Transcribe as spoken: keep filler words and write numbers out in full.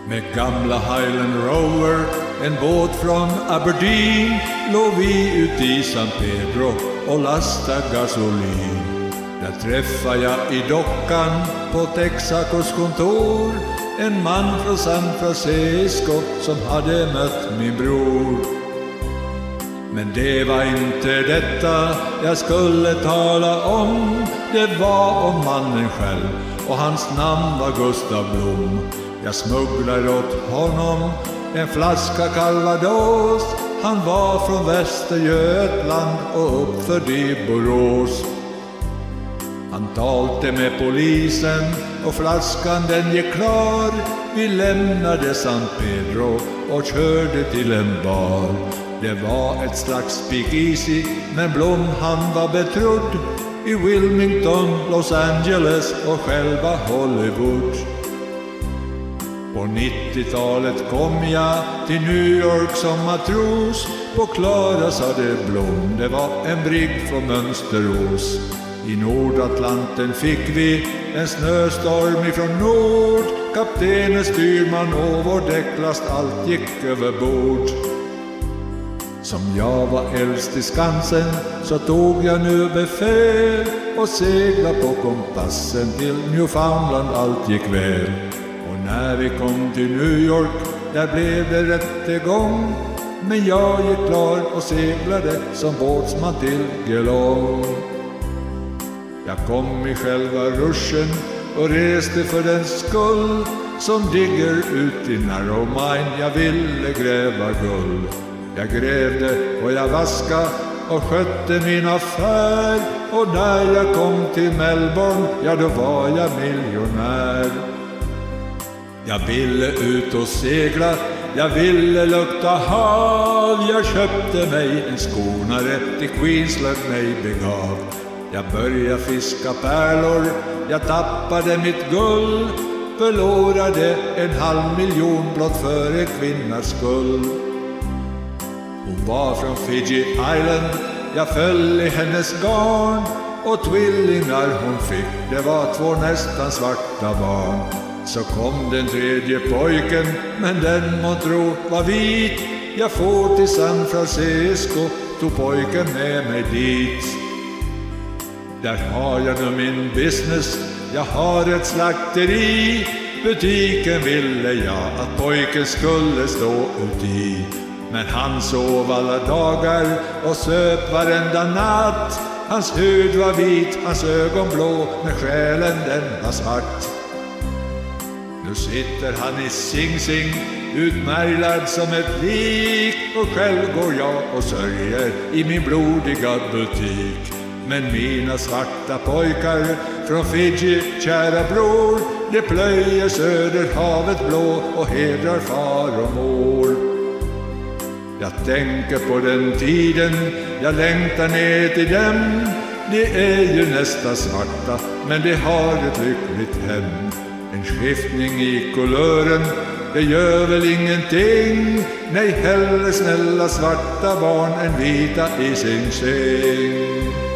Med gamla Highland Rover, en båt från Aberdeen, låg vi ut i San Pedro och lastade gasolin. Där träffade jag i dockan på Texacos kontor en man från San Francisco som hade mött min bror. Men det var inte detta jag skulle tala om. Det var om mannen själv och hans namn var Gustav Blom. Jag smugglar åt honom en flaska Calvados. Han var från Västergötland och uppför i Borås. Han talte med polisen och flaskan den gick klar. Vi lämnade San Pedro och körde till en bar. Det var ett slags speakeasy, men Blom han var betrodd i Wilmington, Los Angeles och själva Hollywood. På nittiotalet kom jag till New York som matros. På Klara sa det Blom, det var en brigg från Mönsterås. I Nordatlanten fick vi en snöstorm ifrån nord. Kaptenen, styrman och vår däcklast, allt gick över bord. Som jag var äldst i Skansen så tog jag nu befäl och segla på kompassen till Newfoundland, allt gick väl. Och när vi kom till New York, där blev det rättegång. Men jag gick klar och seglade som båtsman till Geelong. Jag kom i själva ruschen och reste för den skull som digger ut i Narromine. Jag ville gräva guld. Jag grävde och jag vaska och skötte min affär. Och när jag kom till Melbourne, ja då var jag miljonär. Jag ville ut och segla, jag ville lukta hav. Jag köpte mig en skonare, till Queensland mig begav. Jag började fiska pärlor, jag tappade mitt guld. Förlorade en halv miljon blott för en kvinnas skull. Hon var från Fiji Island, jag föll i hennes garn. Och tvillingar hon fick, det var två nästan svarta barn. Så kom den tredje pojken, men den må tro var vit. Jag får till San Francisco, tog pojken med mig dit. Där har jag nu min business, jag har ett slakteri. Butiken ville jag att pojken skulle stå ut i. Men han sov alla dagar och söp varenda natt. Hans hud var vit, hans ögon blå, men själen den var svart. Nu sitter han i Sing Sing, utmärglad som ett lik. Och själv går jag och sörjer i min blodiga butik. Men mina svarta pojkar från Fiji, kära bror, de plöjer söder havet blå och hedrar far och mor. Jag tänker på den tiden, jag längtar ner till dem. De är ju nästan svarta, men de har ett lyckligt hem. En skiftning i kulören, det gör väl ingenting. Nej, hellre snälla svarta barn än vita i sin säng.